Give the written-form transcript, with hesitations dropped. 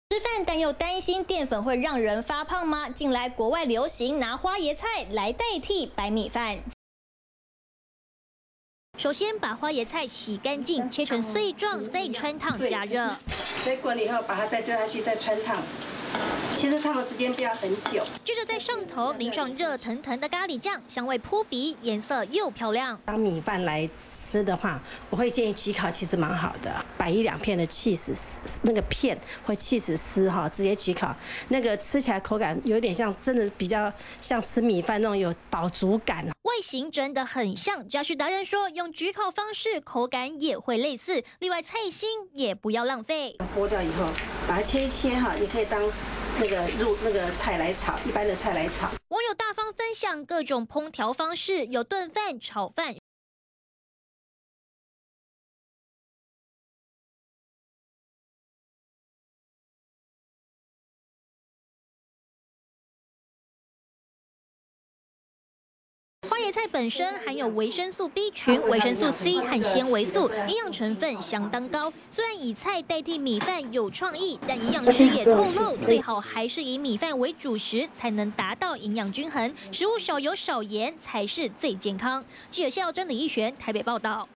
吃饭但又担心淀粉会让人发胖吗？近来国外流行拿花椰菜来代替白米饭。首先把花椰菜洗干净，切成碎状，再穿烫加热。 水滚了以后，把它再丢下去，再穿烫。其实烫的时间不要很久。 接着在上头淋上热腾腾的咖喱酱，香味扑鼻，颜色又漂亮。 当米饭来吃的话，我会建议焗烤，其实蛮好的，摆1-2片的起司，那个片或起司丝哈，直接焗烤，那个吃起来口感有点像，真的比较像吃米饭那种有饱足感。 外形真的很像，家事达人说，用焗烤方式，口感也会类似。另外菜心也不要浪费， 剥掉以后，把它切一切哈，也可以当那个菜来炒，一般的菜来炒。 网友大方分享各种烹调方式，有炖饭、炒饭。花椰菜本身含有维生素 B 群、维生素 C 和纤维素，营养成分相当高。虽然以菜代替米饭有创意，但营养师也透露，最好还是以米饭为主食，才能达到营养均衡。食物少油少盐才是最健康。记者谢耀珍、李义璇台北报道。